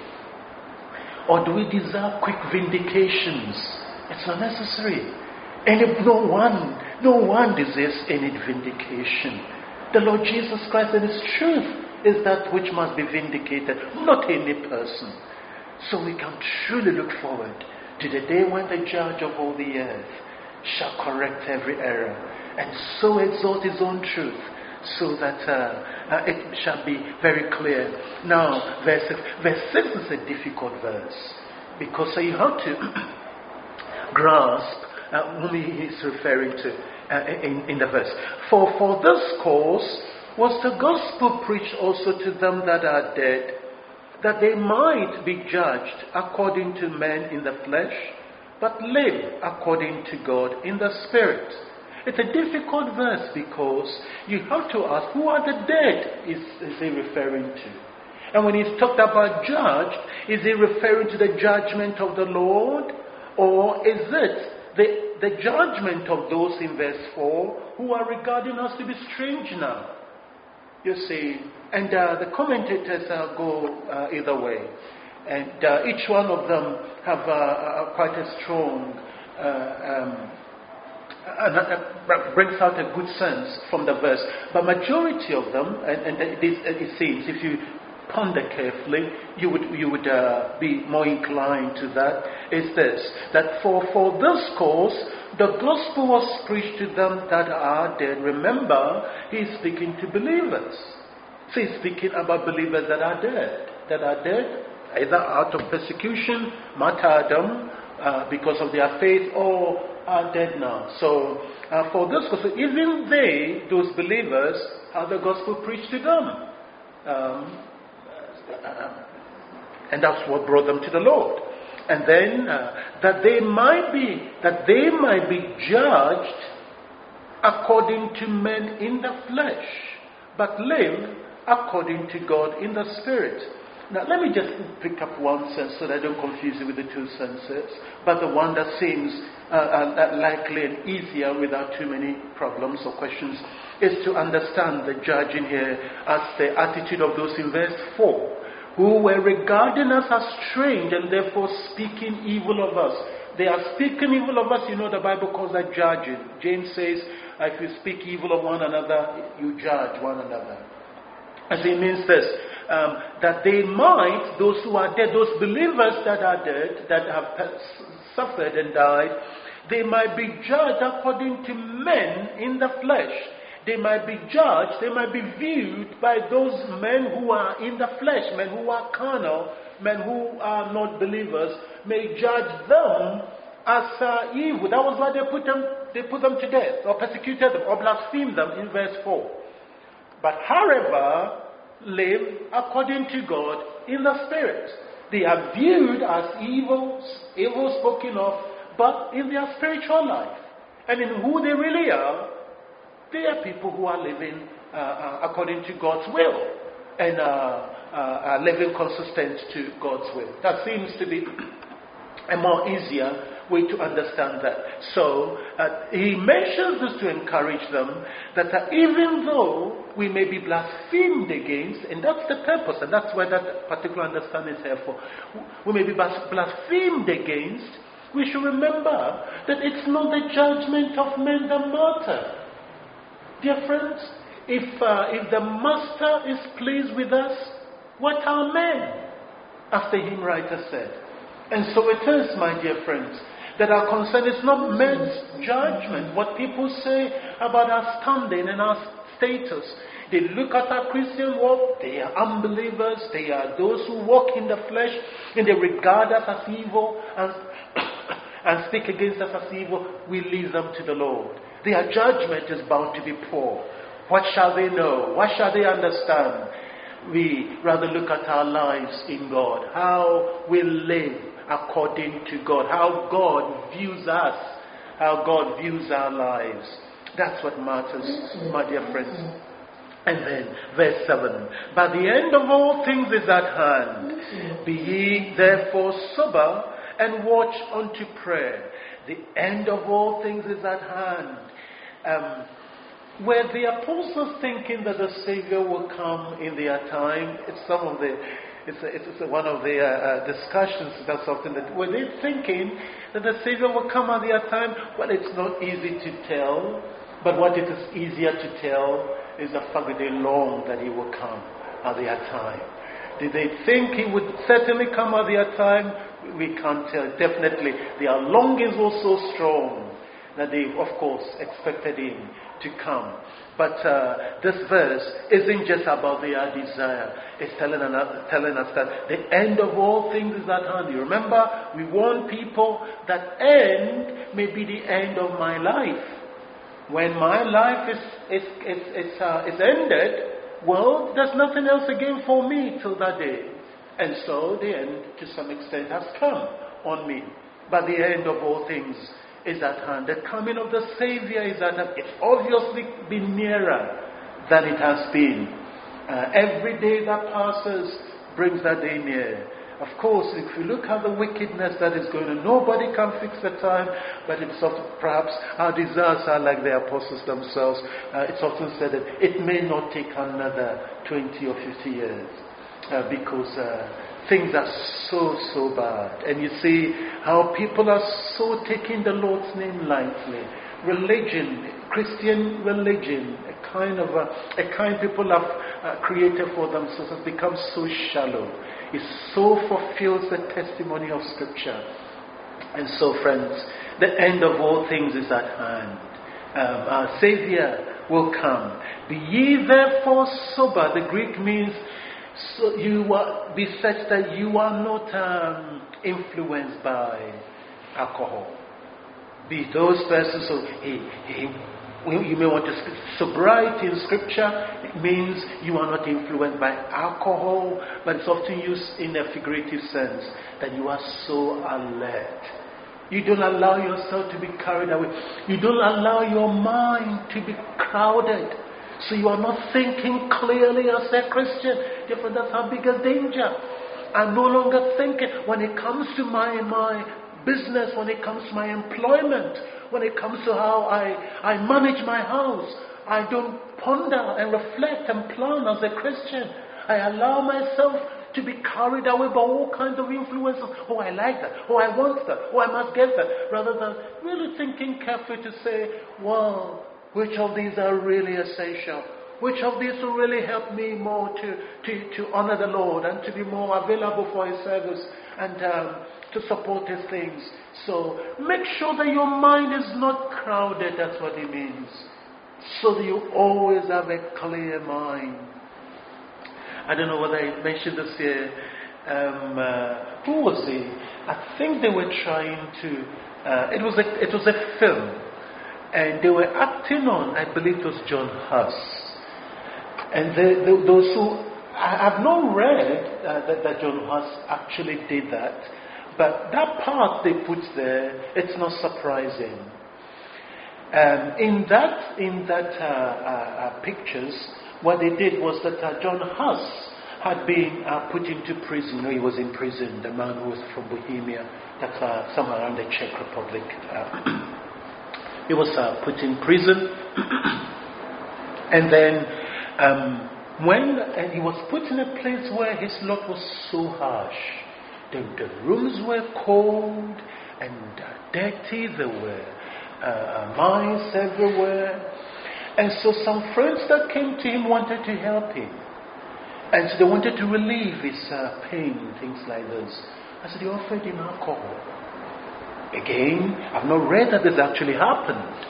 Or do we deserve quick vindications? It's not necessary. And if no one deserves any vindication. The Lord Jesus Christ and His truth is that which must be vindicated, not any person. So we can truly look forward to the day when the judge of all the earth shall correct every error and so exalt His own truth, so that it shall be very clear. Now, verse 6 is a difficult verse, because you have to grasp whom he is referring to in the verse. For this cause was the gospel preached also to them that are dead, that they might be judged according to men in the flesh, but live according to God in the Spirit. It's a difficult verse because you have to ask, who are the dead is he referring to? And when he's talked about judged, is he referring to the judgment of the Lord? Or is it the judgment of those in verse 4 who are regarding us to be strange now? You see, and the commentators go either way. And each one of them have quite a strong brings out a good sense from the verse. But majority of them, and it seems, if you ponder carefully, you would be more inclined to that, is this, that for this cause, the gospel was preached to them that are dead. Remember, he's speaking to believers. So he's speaking about believers that are dead, either out of persecution, martyrdom, because of their faith, or are dead now. So, for this gospel, even those believers, have the gospel preached to them. And that's what brought them to the Lord. And then, that they might be judged according to men in the flesh, but live according to God in the Spirit. Now, let me just pick up one sense so that I don't confuse you with the two senses, but the one that seems likely and easier without too many problems or questions is to understand the judging here as the attitude of those in verse 4, who were regarding us as strange and therefore speaking evil of us. They are speaking evil of us. You know, the Bible calls that judging. James says, if you speak evil of one another, you judge one another. And so it means this, that they might, those who are dead, those believers that are dead, that have suffered and died, they might be judged according to men in the flesh. They might be judged, they might be viewed by those men who are in the flesh, men who are carnal, men who are not believers, may judge them as evil. That was why they put them to death, or persecuted them, or blasphemed them in verse 4. But however, live according to God in the Spirit. They are viewed as evil spoken of, but in their spiritual life. And in who they really are, they are people who are living according to God's will and are living consistent to God's will. That seems to be a more easier way to understand that. So he mentions this to encourage them that even though we may be blasphemed against, and that's the purpose, and that's why that particular understanding is here for, we may be blasphemed against, we should remember that it's not the judgment of men that matter. Dear friends, if the Master is pleased with us, what are men? As the hymn writer said. And so it is, my dear friends, that our concern is not men's judgment, what people say about our standing and our status. They look at our Christian walk, they are unbelievers, they are those who walk in the flesh, and they regard us as evil and speak against us as evil. We leave them to the Lord. Their judgment is bound to be poor. What shall they know? What shall they understand? We rather look at our lives in God, how we live according to God, how God views us, how God views our lives. That's what matters, my dear friends. And then, verse 7. But the end of all things is at hand. Be ye therefore sober and watch unto prayer. The end of all things is at hand. Were the apostles thinking that the Savior will come in their time? It's one of the discussions that's often that. Were they thinking that the Savior will come at their time? Well, it's not easy to tell. But what it is easier to tell is the fact that they long that He will come at their time. Did they think He would certainly come at their time? We can't tell. Definitely, their longings were so strong that they, of course, expected Him to come. But this verse isn't just about their desire. It's telling us that the end of all things is at hand. You remember, we warn people that end may be the end of my life. When my life is ended, well, there's nothing else again for me till that day. And so the end, to some extent, has come on me. But the end of all things is at hand. The coming of the Savior is at hand. It's obviously been nearer than it has been. Every day that passes brings that day near. Of course, if you look at the wickedness that is going on, nobody can fix the time, but it's often, perhaps our desires are like the apostles themselves. It's often said that it may not take another 20 or 50 years because things are so bad. And you see how people are so taking the Lord's name lightly. Religion, Christian religion, a kind people have created for themselves has become so shallow. It so fulfills the testimony of Scripture. And so, friends, the end of all things is at hand. Our Savior will come. Be ye therefore sober. The Greek means so be such that you are not influenced by alcohol. Be those persons you may want to speak sobriety in Scripture. It means you are not influenced by alcohol, but it's often used in a figurative sense that you are so alert. You don't allow yourself to be carried away. You don't allow your mind to be crowded. So you are not thinking clearly as a Christian. Therefore, that's our biggest danger. I'm no longer thinking when it comes to my business, when it comes to my employment, when it comes to how I manage my house. I don't ponder and reflect and plan as a Christian. I allow myself to be carried away by all kinds of influences. Oh, I like that. Oh, I want that. Oh, I must get that. Rather than really thinking carefully to say, well, which of these are really essential? Which of these will really help me more to honor the Lord and to be more available for His service and to support His things? So make sure that your mind is not crowded. That's what it means. So that you always have a clear mind. I don't know whether I mentioned this here. Who was he? I think they were trying to. It was a film, and they were acting on. I believe it was John Huss, and those who I have not read that John Huss actually did that, but that part they put there, it's not surprising. In that pictures, what they did was that John Huss had been put into prison. You know, he was in prison. The man who was from Bohemia, that's somewhere around the Czech Republic. He was put in prison, and then when he was put in a place where his lot was so harsh, the rooms were cold and dirty. There were mice everywhere. And so some friends that came to him wanted to help him. And so they wanted to relieve his pain, things like this. I said, they offered him alcohol. Again, I've not read that this actually happened.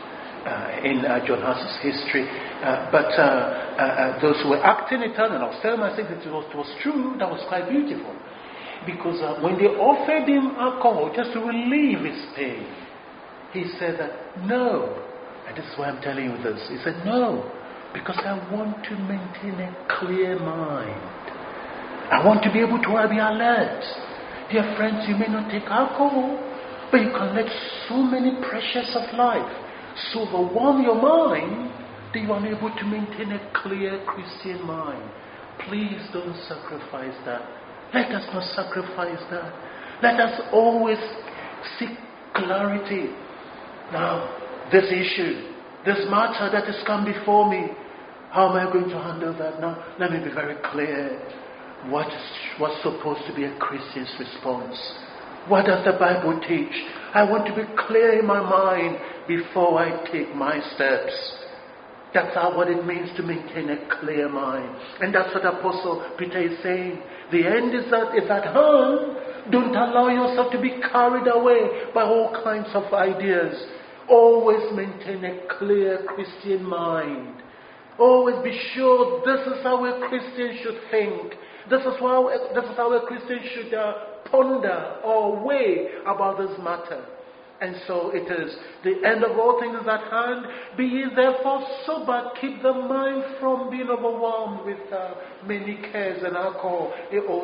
in John Huss's history. But those who were acting it out, and I was telling myself that it was true, that was quite beautiful. Because when they offered him alcohol just to relieve his pain, he said that, no. And this is why I'm telling you this. He said, no, because I want to maintain a clear mind. I want to be able to be alert. Dear friends, you may not take alcohol, but you can let so many pressures of life so overwhelm your mind that you are unable to maintain a clear Christian mind. Please don't sacrifice that. Let us not sacrifice that. Let us always seek clarity. Now, this issue, this matter that has come before me, how am I going to handle that now? Let me be very clear. What's supposed to be a Christian's response? What does the Bible teach? I want to be clear in my mind before I take my steps. That's what it means to maintain a clear mind. And that's what Apostle Peter is saying. The end is at hand. Don't allow yourself to be carried away by all kinds of ideas. Always maintain a clear Christian mind. Always be sure this is how a Christian should think. This is how a Christian should ponder or weigh about this matter. And so it is. The end of all things is at hand. Be ye therefore sober. Keep the mind from being overwhelmed with many cares and alcohol.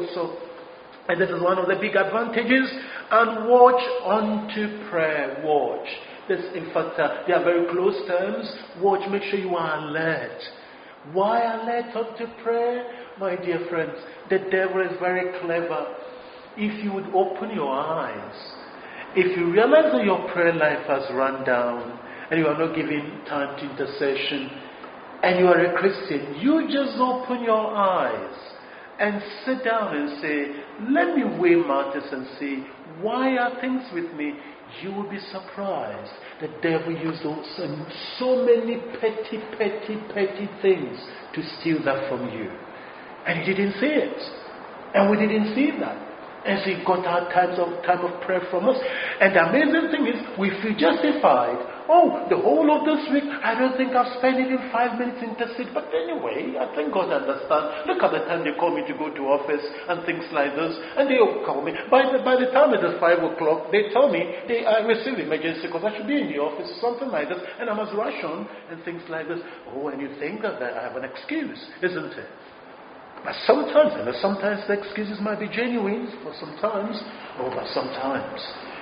And this is one of the big advantages. And watch unto prayer. Watch. This, in fact, they are very close terms. Watch. Make sure you are alert. Why alert unto prayer? My dear friends, the devil is very clever. If you would open your eyes, if you realize that your prayer life has run down and you are not giving time to intercession and you are a Christian, you just open your eyes and sit down and say, let me weigh matters and see why are things with me. You will be surprised. The devil used so many petty things to steal that from you. And he didn't see it. And we didn't see that. And so he got our time of prayer from us. And the amazing thing is, we feel justified. Oh, the whole of this week, I don't think I've spent even 5 minutes interceding. But anyway, I think God understands. Look at the time they call me to go to office and things like this. And they call me. By the time it is 5 o'clock, they tell me I received emergency because I should be in the office, something like this. And I must rush on and things like this. Oh, and you think that I have an excuse, isn't it? But sometimes the excuses might be genuine for sometimes, but sometimes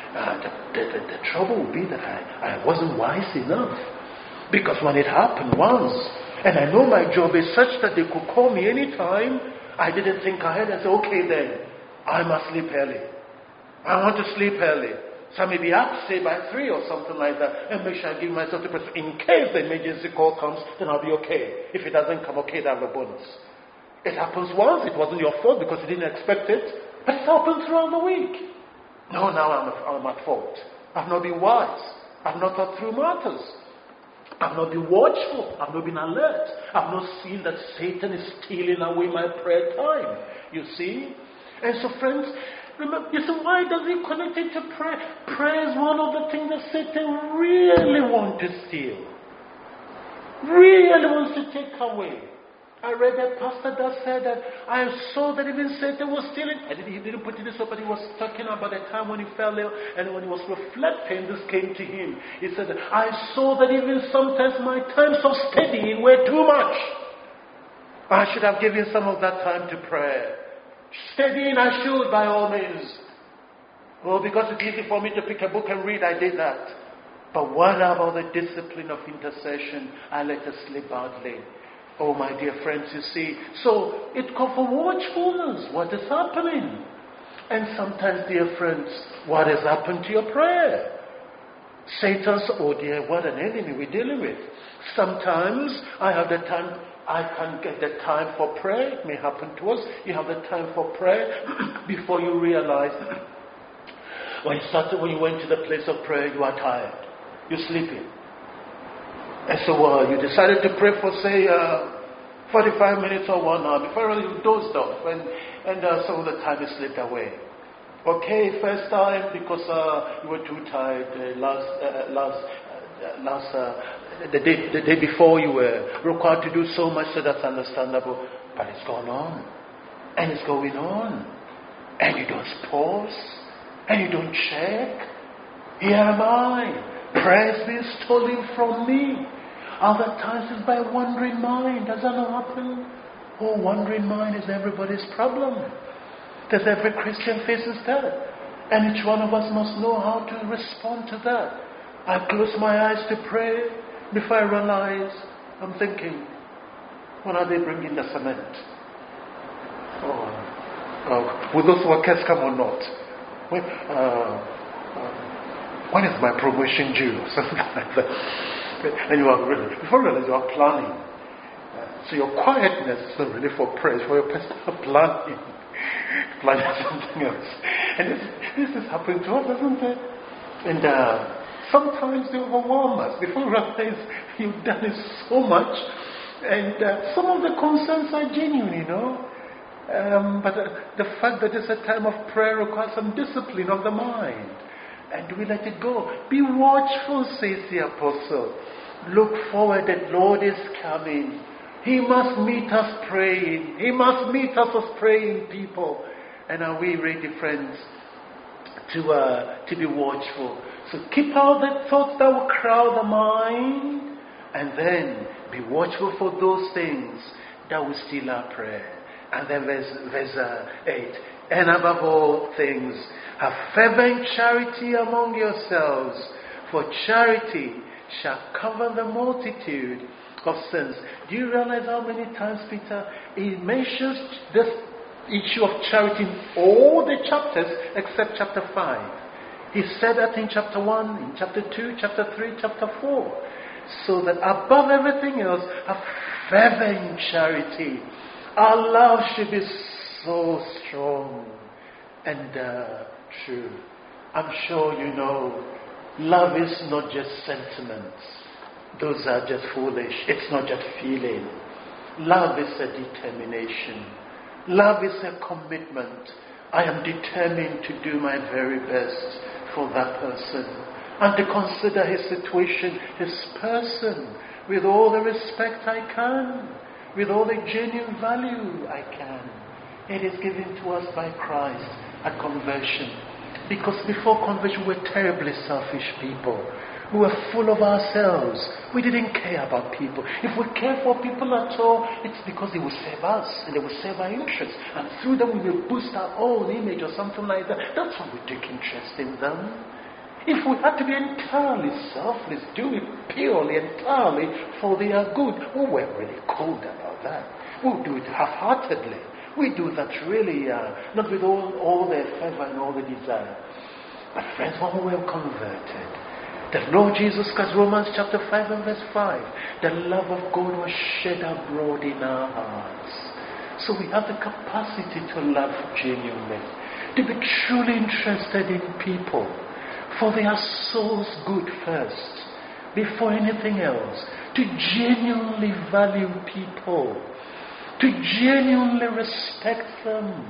the trouble would be that I wasn't wise enough. Because when it happened once, and I know my job is such that they could call me anytime, I didn't think ahead and say, okay then, I must sleep early. I want to sleep early. So I may be up, say, by 3 or something like that, and make sure I give myself to person. In case the emergency call comes, then I'll be okay. If it doesn't come, okay, that's a bonus. It happens once, it wasn't your fault because you didn't expect it, but it happens throughout the week. No, now I'm at fault. I've not been wise. I've not thought through matters. I've not been watchful. I've not been alert. I've not seen that Satan is stealing away my prayer time. You see? And so friends, remember, you say, why does he connect it to prayer? Prayer is one of the things that Satan really wants to steal. Really wants to take away. I read a pastor that said that I saw that even Satan was stealing. He didn't put it this way, but he was talking about the time when he fell ill and when he was reflecting, this came to him. He said, I saw that even sometimes my times of studying were too much. I should have given some of that time to prayer. Studying I should, by all means. Well, because it's easy for me to pick a book and read, I did that. But what about the discipline of intercession? I let it slip badly. Oh, my dear friends, you see. So, it calls for watchfulness. What is happening? And sometimes, dear friends, what has happened to your prayer? Satan's, oh dear, what an enemy we're dealing with. Sometimes, I can get the time for prayer. It may happen to us. You have the time for prayer before you realize when you went to the place of prayer, you are tired. You're sleeping. And so you decided to pray for, say, 45 minutes or 1 hour. Before you dozed off. And some of the time you slipped away. Okay, first time because you were too tired. the day before you were required to do so much, so that's understandable. But it's gone on. And it's going on. And you don't pause. And you don't check. Here am I. Prayer's been stolen from me. Other times it's by wandering mind. Does that not happen? Oh, wandering mind is everybody's problem. That every Christian faces that. And each one of us must know how to respond to that. I close my eyes to pray. Before I realize, I'm thinking, when are they bringing the cement? Will those workers come or not? When is my promotion due? Something like that. And you are really, before you realize, you are planning. So your quietness is not really for prayer, it's for your personal planning. Planning something else. And this is happening to us, doesn't it? And sometimes they overwhelm us. Before you realize you've done it so much. And some of the concerns are genuine, but the fact that it's a time of prayer requires some discipline of the mind. And we let it go. Be watchful, says the apostle. Look forward that Lord is coming. He must meet us praying. He must meet us as praying people. And are we ready, friends, to be watchful? So keep out the thoughts that will crowd the mind. And then be watchful for those things that will steal our prayer. And then verse 8. And above all things, have fervent charity among yourselves, for charity shall cover the multitude of sins. Do you realize how many times, Peter, he mentions this issue of charity in all the chapters except chapter 5? He said that in chapter 1, in chapter 2, chapter 3, chapter 4. So that above everything else, have fervent charity. Our love should be so strong and true. I'm sure you know, love is not just sentiments. Those are just foolish. It's not just feeling. Love is a determination. Love is a commitment. I am determined to do my very best for that person and to consider his situation, his person, with all the respect I can, with all the genuine value I can. It is given to us by Christ at conversion. Because before conversion, we were terribly selfish people. We were full of ourselves. We didn't care about people. If we care for people at all, it's because they will serve us and they will serve our interests. And through them, we will boost our own image or something like that. That's why we take interest in them. If we had to be entirely selfless, do it purely, entirely for their good, well, we're really cold about that. We'll do it half-heartedly. We do that really, not with all their fervor and all the desire. But friends, when we were converted, the Lord Jesus Christ, Romans chapter 5 and verse 5, the love of God was shed abroad in our hearts. So we have the capacity to love genuinely, to be truly interested in people, for their soul's good first, before anything else, to genuinely value people, to genuinely respect them.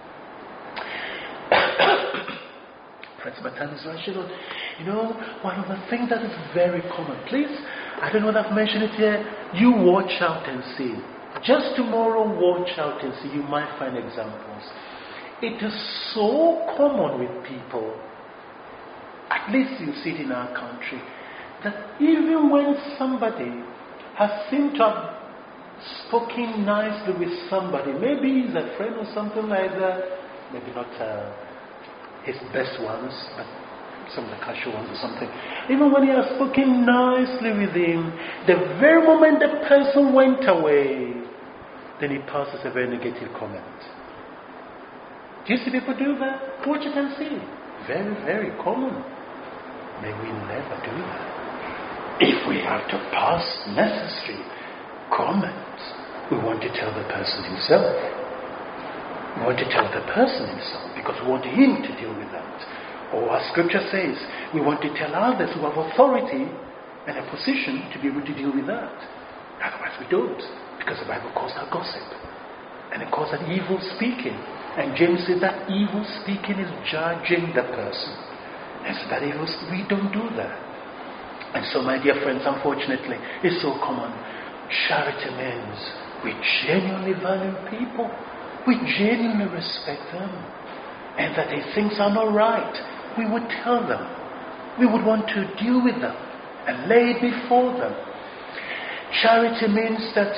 Friends, my time is rushing on. One of the things that is very common, please, I don't know that I've mentioned it here, you watch out and see. Just tomorrow, watch out and see. You might find examples. It is so common with people, at least you see it in our country, that even when somebody has seemed to have spoken nicely with somebody, maybe he's a friend or something like that, maybe not his best ones, but some of the casual ones or something. Even when he has spoken nicely with him, the very moment the person went away, then he passes a very negative comment. Do you see people do that? Watch it and see. Very, very common. May we never do that. If we have to pass necessary comments, we want to tell the person himself. We want to tell the person himself because we want him to deal with that. Or as scripture says, we want to tell others who have authority and a position to be able to deal with that. Otherwise we don't, because the Bible calls that gossip. And it calls that evil speaking. And James said that evil speaking is judging the person. And so that we don't do that. And so, my dear friends, unfortunately, it's so common. Charity means we genuinely value people. We genuinely respect them. And that if things are not right, we would tell them. We would want to deal with them and lay it before them. Charity means that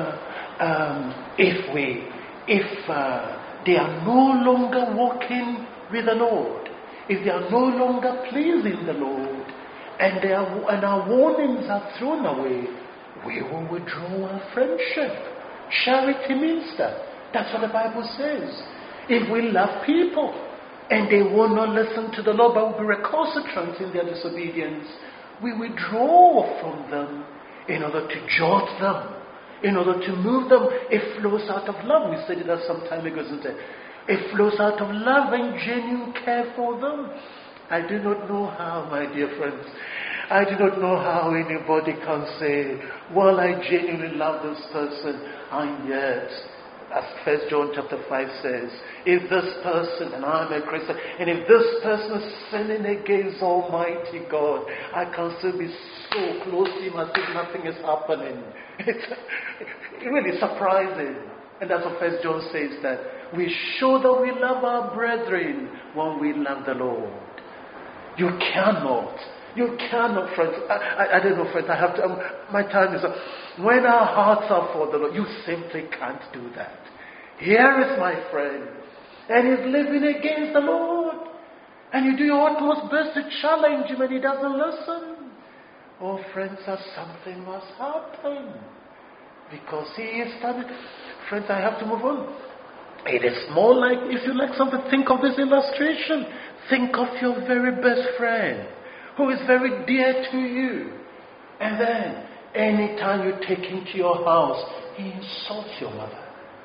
if they are no longer walking with the Lord, if they are no longer pleasing the Lord, and our warnings are thrown away, we will withdraw our friendship. Charity means that. That's what the Bible says. If we love people and they will not listen to the Lord but will be recalcitrant in their disobedience, we withdraw from them in order to judge them, in order to move them. It flows out of love. We said it some time ago, isn't it? It flows out of love and genuine care for them. I do not know how, my dear friends. I do not know how anybody can say, well, I genuinely love this person, and yet, as 1 John chapter 5 says, if this person, and I'm a Christian, and if this person is sinning against Almighty God, I can still be so close to him as if nothing is happening. It's really surprising. And that's what 1 John says, that we show that we love our brethren when we love the Lord. You cannot, friends. I don't know, friends. I have to. My time is up. When our hearts are for the Lord, you simply can't do that. Here is my friend, and he's living against the Lord, and you do your utmost best to challenge him, and he doesn't listen. Oh, friends, something must happen because he is standing. Friends, I have to move on. It is more like, if you like something, think of this illustration. Think of your very best friend who is very dear to you. And then, anytime you take him to your house, he insults your mother.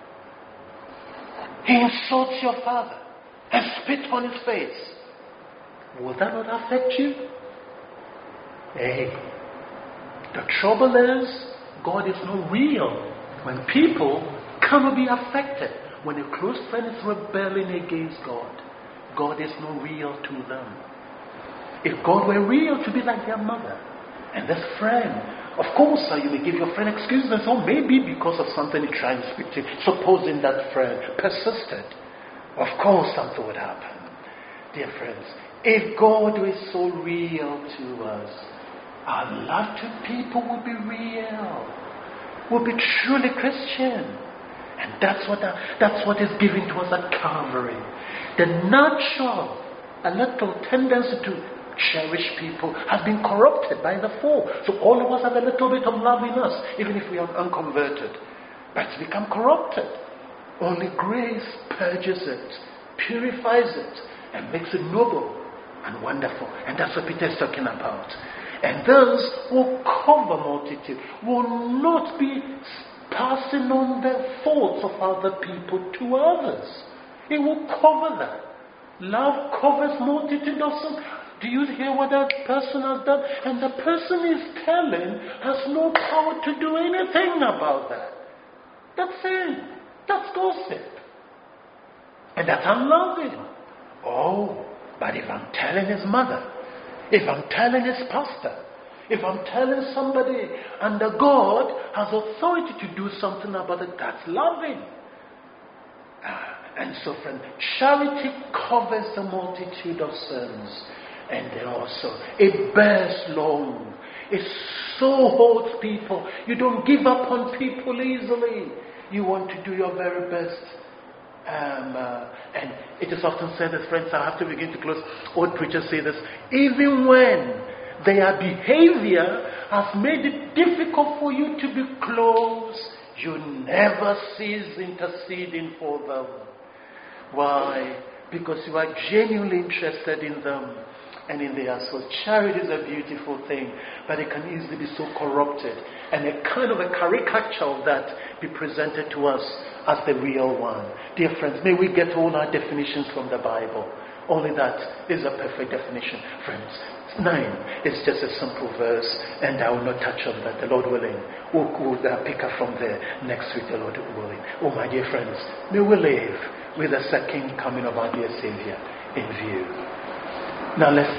He insults your father and spits on his face. Will that not affect you? Hey, the trouble is, God is not real. When people cannot be affected, when a close friend is rebelling against God, God is not real to them. If God were real, to be like their mother and this friend, of course, you may give your friend excuses, and so maybe because of something you try and speak to, supposing that friend persisted, of course something would happen. Dear friends, if God was so real to us, our love to people would be real, would be truly Christian. And that's what is given to us at Calvary. The natural, a little tendency to cherish people has been corrupted by the fall. So all of us have a little bit of love in us, even if we are unconverted. But it's become corrupted. Only grace purges it, purifies it, and makes it noble and wonderful. And that's what Peter is talking about. And those will cover multitude, will not be passing on the faults of other people to others. It will cover that. Love covers multitude of sin. Do you hear what that person has done? And the person is telling has no power to do anything about that. That's sin. That's gossip. And that's unloving. Oh, but if I'm telling his mother, if I'm telling his pastor, if I'm telling somebody under God has authority to do something about it, that's loving. And so, friend, charity covers the multitude of sins. And then also, it bears long. It so holds people. You don't give up on people easily. You want to do your very best. And it is often said, as friends, I have to begin to close. Old preachers say this, even when their behavior has made it difficult for you to be close, you never cease interceding for them. Why? Because you are genuinely interested in them and in their souls. Charity is a beautiful thing, but it can easily be so corrupted. And a kind of a caricature of that be presented to us as the real one. Dear friends, may we get all our definitions from the Bible. Only that is a perfect definition. Friends, 9 is just a simple verse, and I will not touch on that. The Lord willing, we'll pick up from there next week, the Lord willing. Oh, my dear friends, may we live with the second coming of our dear Savior in view. Now let's